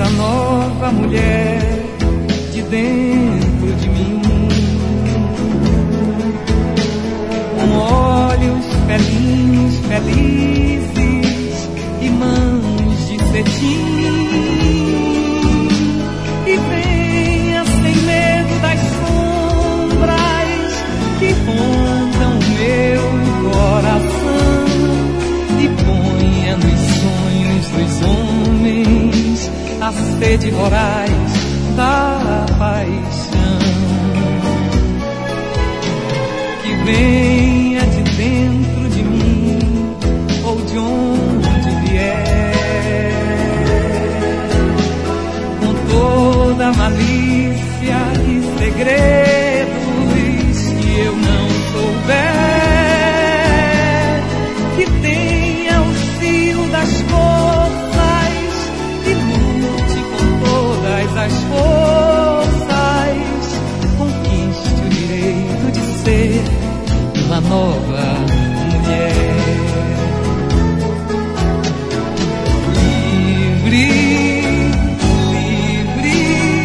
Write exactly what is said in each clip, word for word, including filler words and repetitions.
essa nova mulher de dentro de mim, com olhos pelinhos felizes e mãos de cetim, e venha sem medo das sombras que rondam meu coração, e ponha nos sonhos dos homens a sede voraz da paixão, que venha de dentro de mim ou de onde vier, com toda malícia e segredos que eu não souber, que tenha o fio das forças e lute com todas as forças, conquiste o direito de ser uma nova mulher, livre, livre,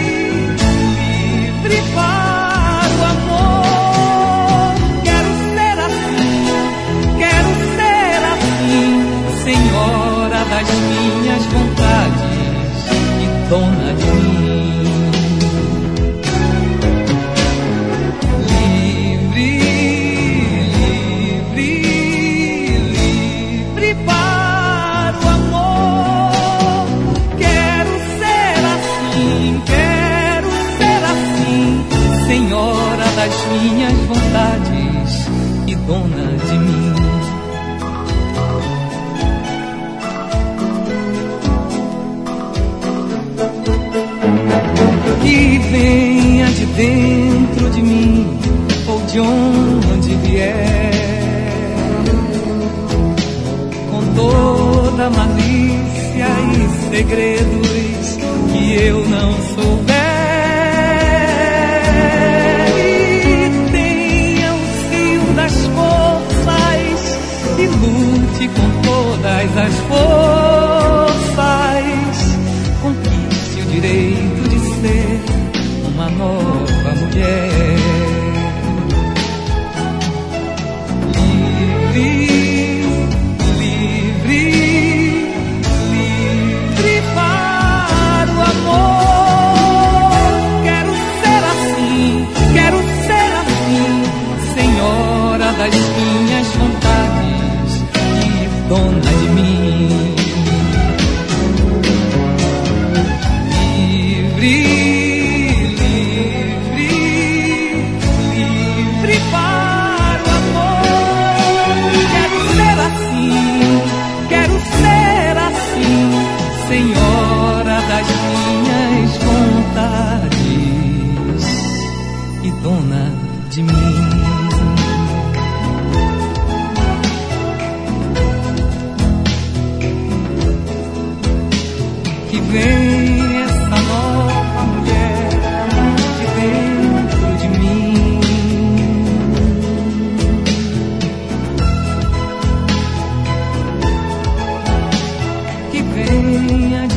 livre para o amor. Quero ser assim, quero ser assim, senhora das minhas vontades e dona de mim. Das minhas vontades e dona de mim. Que venha de dentro de mim ou de onde vier, com toda malícia e segredos que eu não souber, e lute com todas as forças, conquiste o direito de ser uma nova mulher, livre, livre, livre para o amor. Quero ser assim, quero ser assim, senhora das minhas vontades, dona de mim, livre, livre, livre para o amor. Quero ser assim, quero ser assim, senhora das minhas vontades e dona de mim. Vem essa nova mulher de dentro de mim, que venha